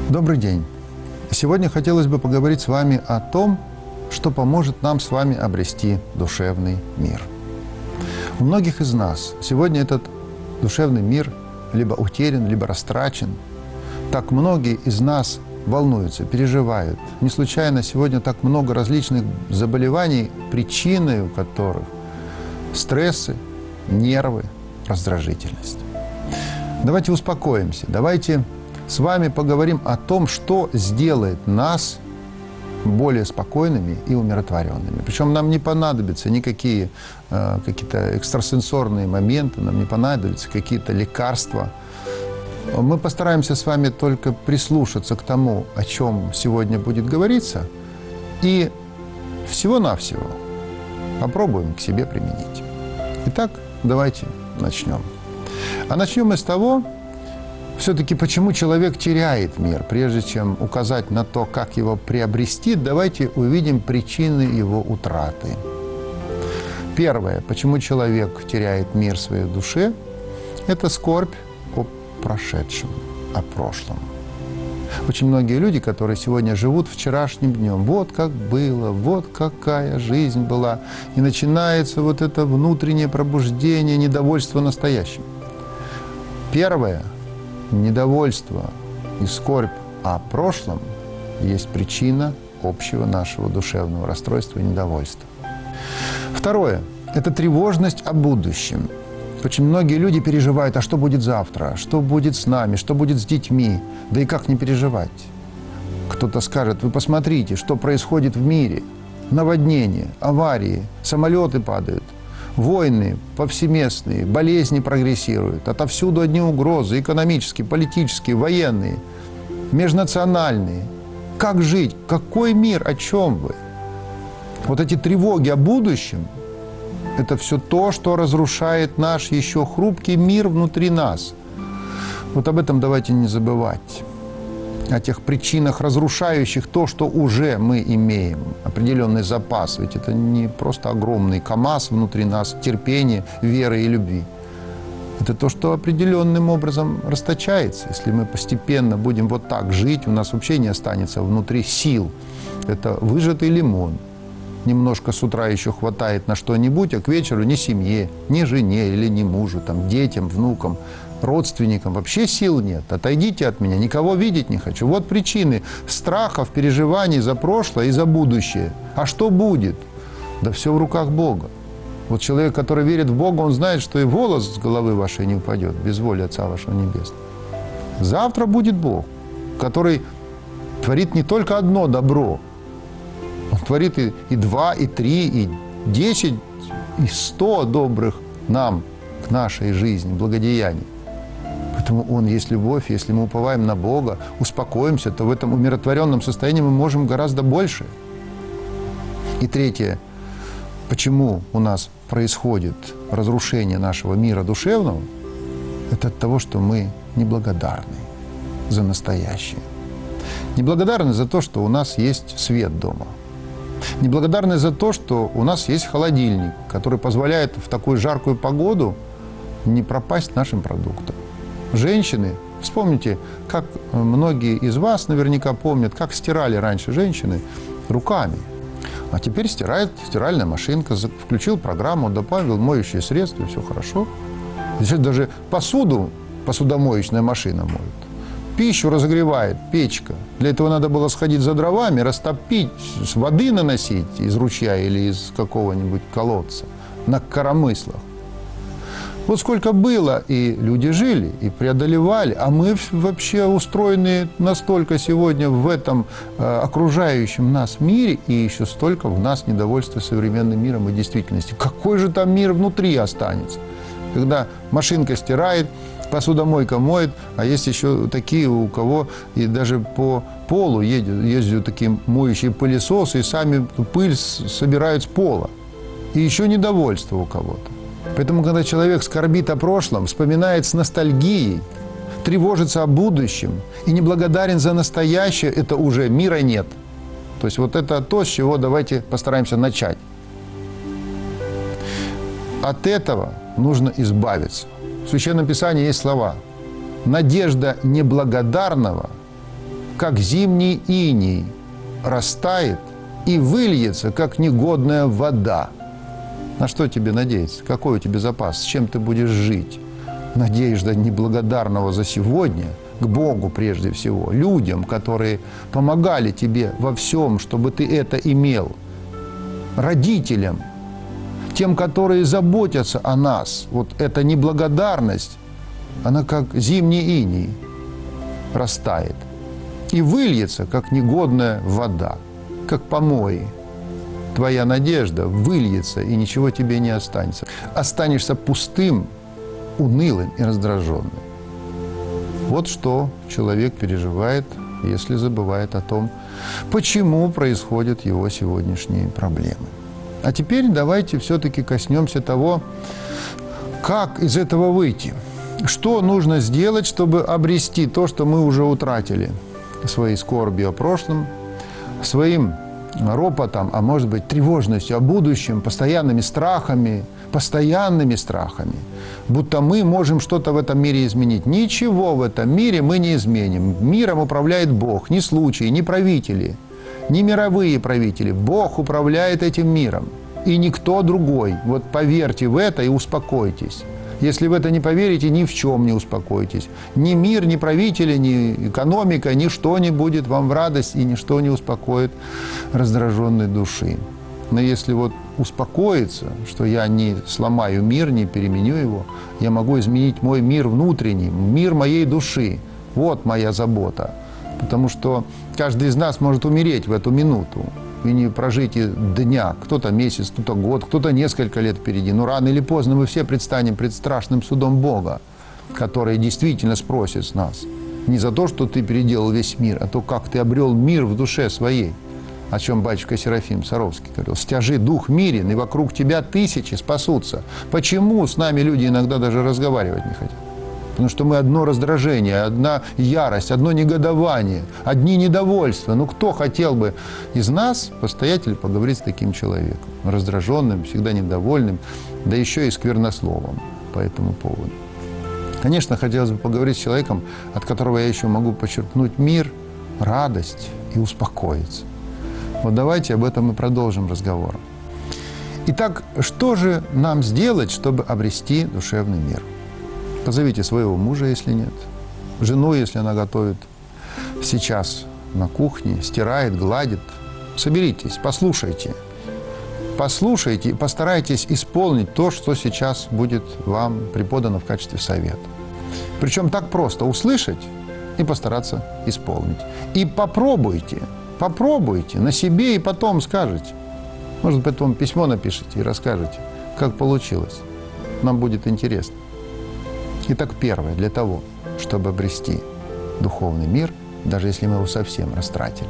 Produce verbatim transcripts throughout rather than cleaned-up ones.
Добрый день! Сегодня хотелось бы поговорить с вами о том, что поможет нам с вами обрести душевный мир. У многих из нас сегодня этот душевный мир либо утерян, либо растрачен. Так многие из нас волнуются, переживают. Не случайно сегодня так много различных заболеваний, причиной которых стрессы, нервы, раздражительность. Давайте успокоимся, давайте с вами поговорим о том, что сделает нас более спокойными и умиротворенными. Причем нам не понадобятся никакие э, какие-то экстрасенсорные моменты, нам не понадобятся какие-то лекарства. Мы постараемся с вами только прислушаться к тому, о чем сегодня будет говориться, и всего-навсего попробуем к себе применить. Итак, давайте начнем. А начнем мы с того, все-таки почему человек теряет мир. Прежде чем указать на то, как его приобрести, давайте увидим причины его утраты. Первое, почему человек теряет мир в своей душе, это скорбь о прошедшем, о прошлом. Очень многие люди, которые сегодня живут вчерашним днем, вот как было, вот какая жизнь была, и начинается вот это внутреннее пробуждение, недовольство настоящим. Первое, недовольство и скорбь о прошлом есть причина общего нашего душевного расстройства и недовольства. Второе – это тревожность о будущем. Очень многие люди переживают, а что будет завтра, что будет с нами, что будет с детьми, да и как не переживать. Кто-то скажет, вы посмотрите, что происходит в мире. Наводнения, аварии, самолеты падают. Войны повсеместные, болезни прогрессируют, отовсюду одни угрозы, экономические, политические, военные, межнациональные. Как жить? Какой мир? О чем вы? Вот эти тревоги о будущем – это все то, что разрушает наш еще хрупкий мир внутри нас. Вот об этом давайте не забывать. О тех причинах, разрушающих то, что уже мы имеем. Определенный запас. Ведь это не просто огромный КАМАЗ внутри нас, терпение, веры и любви. Это то, что определенным образом расточается. Если мы постепенно будем вот так жить, у нас вообще не останется внутри сил. Это выжатый лимон. Немножко с утра еще хватает на что-нибудь, а к вечеру ни семье, ни жене или ни мужу, там, детям, внукам, родственникам вообще сил нет. Отойдите от меня, никого видеть не хочу. Вот причины страхов, переживаний за прошлое и за будущее. А что будет? Да все в руках Бога. Вот человек, который верит в Бога, он знает, что и волос с головы вашей не упадет без воли Отца вашего Небесного. Завтра будет Бог, который творит не только одно добро, Он творит и, и два, и три, и десять, и сто добрых нам, к нашей жизни, благодеяний. Поэтому Он есть любовь. Если мы уповаем на Бога, успокоимся, то в этом умиротворенном состоянии мы можем гораздо больше. И третье. Почему у нас происходит разрушение нашего мира душевного? Это от того, что мы неблагодарны за настоящее. Неблагодарны за то, что у нас есть свет дома. Неблагодарны за то, что у нас есть холодильник, который позволяет в такую жаркую погоду не пропасть нашим продуктам. Женщины, вспомните, как многие из вас наверняка помнят, как стирали раньше женщины руками. А теперь стирает стиральная машинка, включил программу, добавил моющее средство, и все хорошо. Сейчас даже посуду посудомоечная машина моет. Пищу разогревает печка. Для этого надо было сходить за дровами, растопить, с воды наносить из ручья или из какого-нибудь колодца на коромыслах. Вот сколько было, и люди жили, и преодолевали, а мы вообще устроены настолько сегодня в этом э, окружающем нас мире, и еще столько в нас недовольства современным миром и действительностью. Какой же там мир внутри останется? Когда машинка стирает, посудомойка моет, а есть еще такие, у кого и даже по полу ездят, ездят такие моющие пылесосы, и сами пыль собирают с пола. И еще недовольство у кого-то. Поэтому, когда человек скорбит о прошлом, вспоминает с ностальгией, тревожится о будущем и неблагодарен за настоящее, это уже мира нет. То есть вот это то, с чего давайте постараемся начать. От этого нужно избавиться. В Священном Писании есть слова: «Надежда неблагодарного как зимний иней, растает и выльется, как негодная вода. На что тебе надеяться? Какой у тебя запас? С чем ты будешь жить? Надежда неблагодарного за сегодня к Богу прежде всего, людям, которые помогали тебе во всем, чтобы ты это имел, родителям, тем, которые заботятся о нас. Вот эта неблагодарность, она как зимний иней растает и выльется, как негодная вода, как помои. Твоя надежда выльется, и ничего тебе не останется. Останешься пустым, унылым и раздраженным. Вот что человек переживает, если забывает о том, почему происходят его сегодняшние проблемы. А теперь давайте все-таки коснемся того, как из этого выйти. Что нужно сделать, чтобы обрести то, что мы уже утратили? Своей скорбью о прошлом, своим ропотом, а может быть тревожностью о будущем, постоянными страхами, постоянными страхами, будто мы можем что-то в этом мире изменить. Ничего в этом мире мы не изменим. Миром управляет Бог, не случаи, не правители, не мировые правители. Бог управляет этим миром, и никто другой. Вот поверьте в это и успокойтесь. Если в это не поверите, ни в чем не успокойтесь. Ни мир, ни правители, ни экономика, ничто не будет вам в радость, и ничто не успокоит раздраженной души. Но если вот успокоиться, что я не сломаю мир, не переменю его, я могу изменить мой мир внутренний, мир моей души. Вот моя забота. Потому что каждый из нас может умереть в эту минуту и не прожить и дня. Кто-то месяц, кто-то год, кто-то несколько лет впереди. Но рано или поздно мы все предстанем пред страшным судом Бога, который действительно спросит с нас. Не за то, что ты переделал весь мир, а то, как ты обрел мир в душе своей. О чем батюшка Серафим Саровский говорил. «Стяжи дух мирен, и вокруг тебя тысячи спасутся». Почему с нами люди иногда даже разговаривать не хотят? Потому что мы одно раздражение, одна ярость, одно негодование, одни недовольства. Ну, кто хотел бы из нас постоять или поговорить с таким человеком? Раздраженным, всегда недовольным, да еще и сквернословом по этому поводу. Конечно, хотелось бы поговорить с человеком, от которого я еще могу почерпнуть мир, радость и успокоиться. Вот давайте об этом и продолжим разговор. Итак, что же нам сделать, чтобы обрести душевный мир? Позовите своего мужа, если нет, жену, если она готовит сейчас на кухне, стирает, гладит. Соберитесь, послушайте. Послушайте и постарайтесь исполнить то, что сейчас будет вам преподано в качестве совета. Причем так просто услышать и постараться исполнить. И попробуйте, попробуйте на себе и потом скажете. Может, потом письмо напишите и расскажете, как получилось. Нам будет интересно. Итак, первое, для того, чтобы обрести духовный мир, даже если мы его совсем растратили,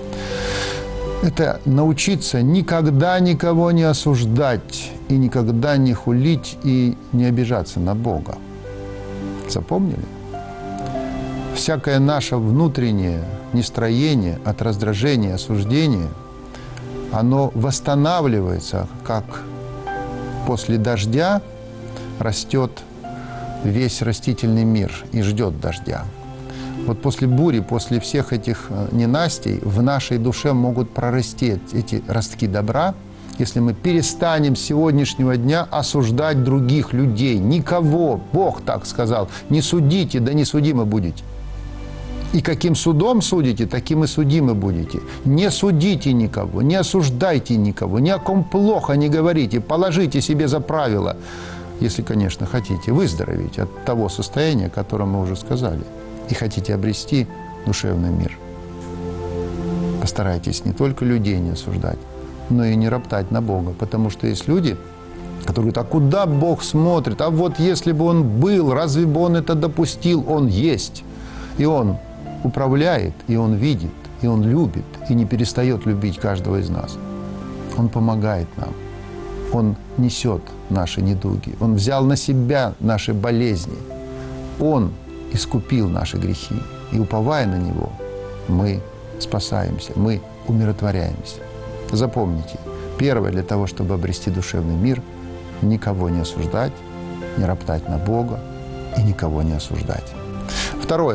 это научиться никогда никого не осуждать и никогда не хулить и не обижаться на Бога. Запомнили? Всякое наше внутреннее нестроение от раздражения, осуждения, оно восстанавливается, как после дождя растет весь растительный мир и ждет дождя. Вот после бури, после всех этих ненастей в нашей душе могут прорасти эти ростки добра, если мы перестанем с сегодняшнего дня осуждать других людей. Никого, Бог так сказал, не судите, да не судимы будете. И каким судом судите, таким и судимы будете. Не судите никого, не осуждайте никого, ни о ком плохо не говорите, положите себе за правило, если, конечно, хотите выздороветь от того состояния, о котором мы уже сказали, и хотите обрести душевный мир. Постарайтесь не только людей не осуждать, но и не роптать на Бога, потому что есть люди, которые говорят: а куда Бог смотрит? А вот если бы Он был, разве бы Он это допустил? Он есть, и Он управляет, и Он видит, и Он любит, и не перестает любить каждого из нас. Он помогает нам, Он несет наши недуги, Он взял на себя наши болезни, Он искупил наши грехи, и, уповая на Него, мы спасаемся, мы умиротворяемся. Запомните, первое, для того, чтобы обрести душевный мир, никого не осуждать, не роптать на Бога и никого не осуждать. Второе,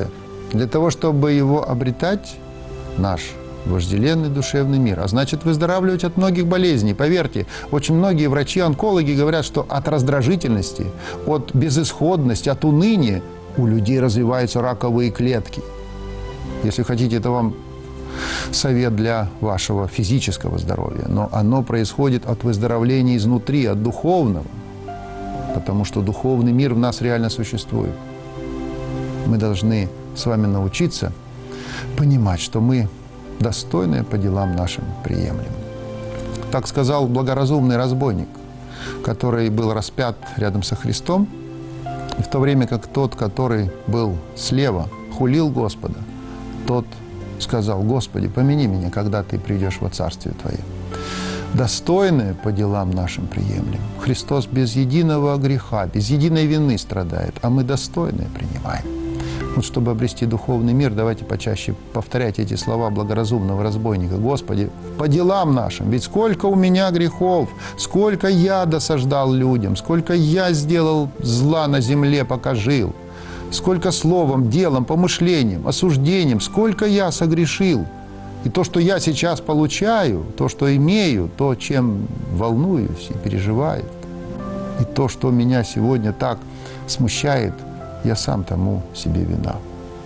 Для того, чтобы его обретать, наш вожделенный душевный мир, а значит выздоравливать от многих болезней. Поверьте, очень многие врачи-онкологи говорят, что от раздражительности, от безысходности, от уныния у людей развиваются раковые клетки. Если хотите, это вам совет для вашего физического здоровья, но оно происходит от выздоровления изнутри, от духовного, потому что духовный мир в нас реально существует. Мы должны с вами научиться понимать, что мы достойные по делам нашим приемлем. Так сказал благоразумный разбойник, который был распят рядом со Христом, и в то время как тот, который был слева, хулил Господа, тот сказал: «Господи, помяни меня, когда Ты придешь во Царствие Твое». Достойные по делам нашим приемлем. Христос без единого греха, без единой вины страдает, а мы достойные принимаем. Вот чтобы обрести духовный мир, давайте почаще повторять эти слова благоразумного разбойника. «Господи, по делам нашим, ведь сколько у меня грехов, сколько я досаждал людям, сколько я сделал зла на земле, пока жил, сколько словом, делом, помышлением, осуждением, сколько я согрешил. И то, что я сейчас получаю, то, что имею, то, чем волнуюсь и переживаю, и то, что меня сегодня так смущает, я сам тому себе вина.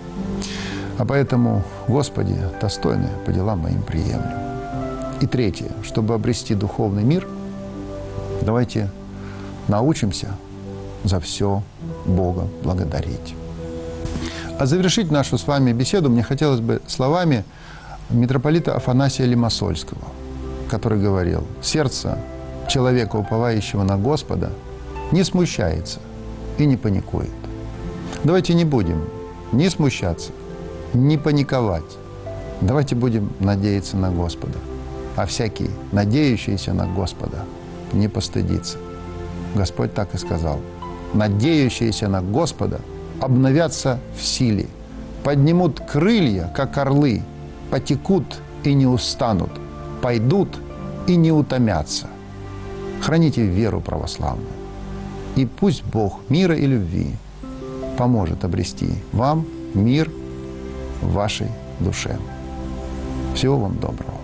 А поэтому, Господи, достойные по делам моим приемлем». И третье, чтобы обрести духовный мир, давайте научимся за все Бога благодарить. А завершить нашу с вами беседу мне хотелось бы словами митрополита Афанасия Лимассольского, который говорил: «Сердце человека, уповающего на Господа, не смущается и не паникует». Давайте не будем ни смущаться, ни паниковать. Давайте будем надеяться на Господа. А всякий, надеющийся на Господа, не постыдится. Господь так и сказал: «Надеющиеся на Господа обновятся в силе, поднимут крылья, как орлы, потекут и не устанут, пойдут и не утомятся». Храните веру православную. И пусть Бог мира и любви поможет обрести вам мир в вашей душе. Всего вам доброго.